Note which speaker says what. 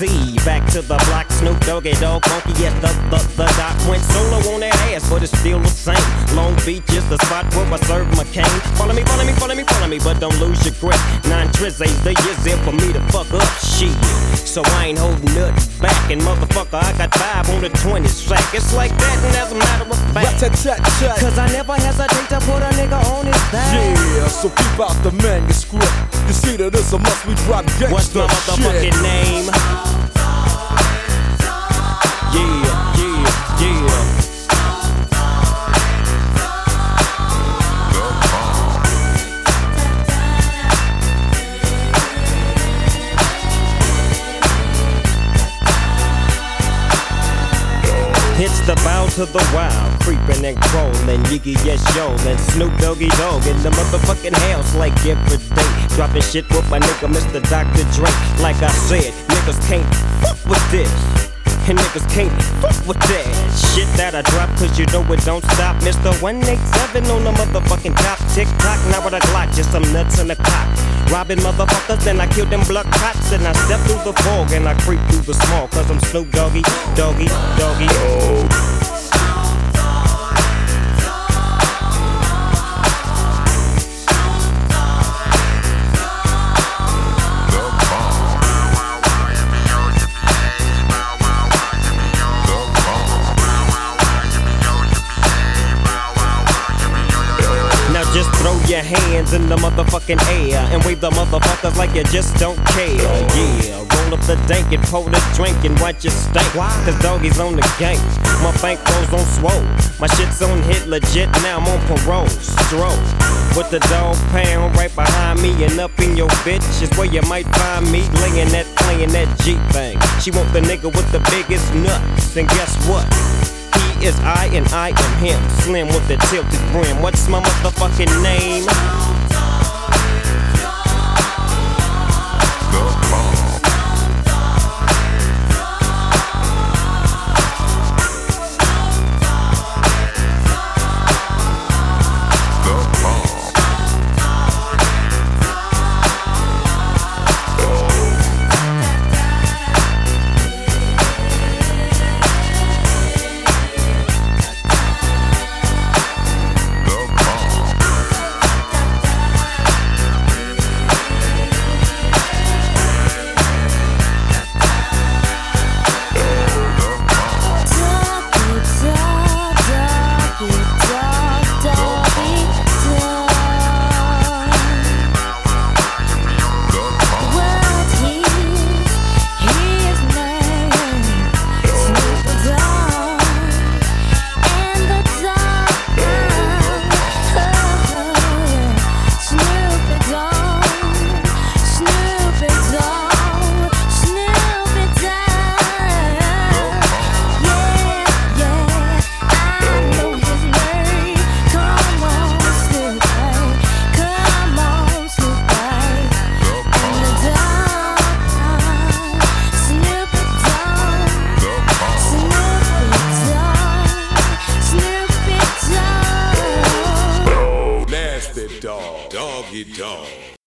Speaker 1: Z. Back to the block, Snoop Doggy Dogg, funky. Yes, the doc went solo on that ass, but it's still the same. Long Beach is the spot where I serve my cane. Follow me, but don't lose your grip. 9 trizzies, the years there for me to fuck up shit. So I ain't holding nothing back, and motherfucker, I got 5 on the 20 sack. It's like that, and as a matter of fact, cause I never hesitate to put a nigga on his back.
Speaker 2: Yeah, so keep out the manuscript. You see that it's a must we drop gangsta shit.
Speaker 1: What's my motherfucking name? Yeah, yeah, yeah. It's the bow to the wild, creeping and crawling, Yiggy yes yo, and Snoop Doggy Dogg in the motherfucking house like every day. Dropping shit with my nigga Mr. Dr. Dre. Like I said, niggas can't fuck with this, and niggas can't fuck with that shit that I drop, cause you know it don't stop. Mr. 187 on the motherfucking top. Tick tock, now with a Glock, just some nuts in the cock. Robbing motherfuckers, then I kill them blood cops. And I step through the fog and I creep through the small, cause I'm Snoop Doggy, Doggy, Doggy. Oh. Just throw your hands in the motherfucking air and wave the motherfuckers like you just don't care. Yeah, roll up the dank and pour the drink and watch it stink. Cause doggy's on the gang, my bankroll's on swole. My shit's on hit legit, now I'm on parole. Stroll with the dog pound right behind me, and up in your bitch is where you might find me laying that, playing that G thing. She want the nigga with the biggest nuts, and guess what? He is I and I am him. Slim with the tilted brim. What's my motherfucking name?
Speaker 2: Doggy dog.